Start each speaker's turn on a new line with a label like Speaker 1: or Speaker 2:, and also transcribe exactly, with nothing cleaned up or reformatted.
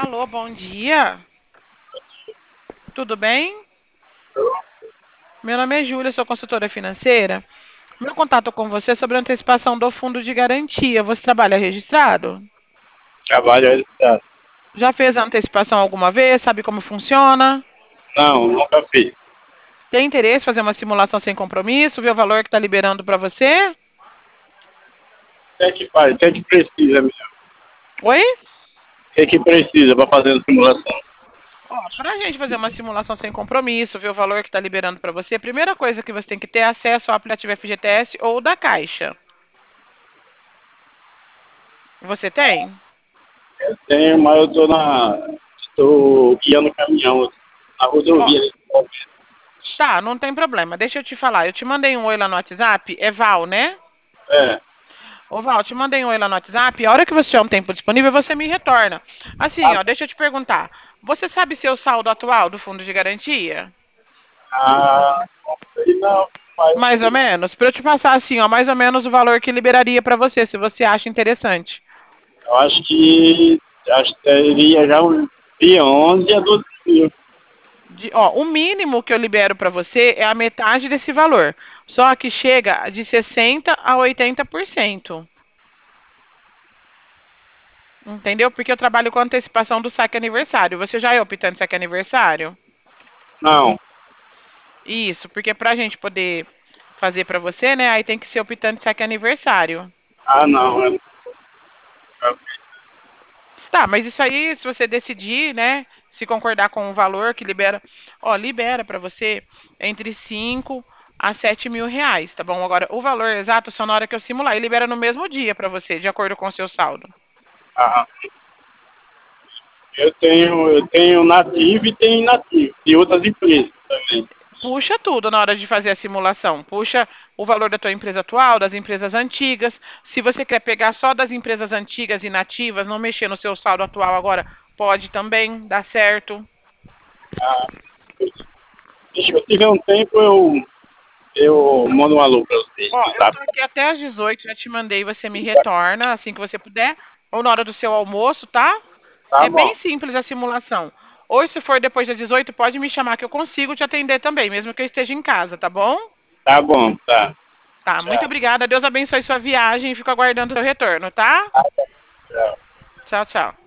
Speaker 1: Alô, bom dia. Tudo bem? Meu nome é Júlia, sou consultora financeira. Meu contato com você é sobre a antecipação do fundo de garantia. Você trabalha registrado?
Speaker 2: Trabalho registrado.
Speaker 1: Já fez a antecipação alguma vez? Sabe como funciona?
Speaker 2: Não, nunca fiz.
Speaker 1: Tem interesse em fazer uma simulação sem compromisso? Ver o valor que está liberando para você?
Speaker 2: O que é que faz? O que é que precisa mesmo?
Speaker 1: Oi?
Speaker 2: O que é que precisa para fazer a simulação?
Speaker 1: Para a gente fazer uma simulação sem compromisso, ver o valor que está liberando para você, a primeira coisa que você tem que ter é acesso ao aplicativo F G T S ou da Caixa. Você tem?
Speaker 2: Eu tenho, mas eu estou na. Estou guiando caminhão na
Speaker 1: Ó,
Speaker 2: rodovia.
Speaker 1: tá, não tem problema. Deixa eu te falar. Eu te mandei um oi lá no WhatsApp. É Val, né?
Speaker 2: É.
Speaker 1: Ô, Val, eu te mandei um oi lá no WhatsApp. A hora que você tiver um tempo disponível, você me retorna. Assim,
Speaker 2: Ah,
Speaker 1: ó, deixa eu te perguntar. Você sabe seu saldo atual do fundo de garantia?
Speaker 2: ah, não sei não. Mas
Speaker 1: Mais ou menos? Para eu te passar assim, ó, mais ou menos o valor que liberaria para você, se você acha interessante.
Speaker 2: eu acho que. Acho que teria já um dia onze a doze mil.
Speaker 1: De- ó, o mínimo que eu libero para você é a metade desse valor. Só que chega de sessenta a oitenta por cento. Entendeu? Porque eu trabalho com antecipação do saque aniversário. Você já é optante saque aniversário?
Speaker 2: Não.
Speaker 1: Isso, porque pra gente poder fazer pra você, né, aí tem que ser optante saque aniversário.
Speaker 2: Ah, não. Eu nunca fiz.
Speaker 1: Tá, mas isso aí, se você decidir, né, se concordar com o valor que libera, ó, libera pra você entre cinco a sete mil reais, tá bom? Agora, o valor exato só na hora que eu simular e libera no mesmo dia pra você, de acordo com o seu saldo.
Speaker 2: Ah, eu tenho, eu tenho nativo e tenho inativo. De outras empresas também.
Speaker 1: Puxa tudo na hora de fazer a simulação. Puxa o valor da tua empresa atual, das empresas antigas. Se você quer pegar só das empresas antigas e nativas, não mexer no seu saldo atual agora, pode também dar certo.
Speaker 2: Ah, se eu tiver um tempo, eu Eu mando um alô pra vocês,
Speaker 1: Ó, eu
Speaker 2: tá?
Speaker 1: tô aqui até às dezoito, já te mandei, você me retorna assim que você puder, ou na hora do seu almoço, tá?
Speaker 2: Tá
Speaker 1: É
Speaker 2: bom.
Speaker 1: bem simples a simulação. Ou se for depois das dezoito, pode me chamar que eu consigo te atender também, mesmo que eu esteja em casa, tá bom?
Speaker 2: Tá bom, tá.
Speaker 1: Tá, muito
Speaker 2: Tchau.
Speaker 1: obrigada. Deus abençoe sua viagem e fico aguardando o seu retorno, tá?
Speaker 2: Tchau.
Speaker 1: Tchau, tchau.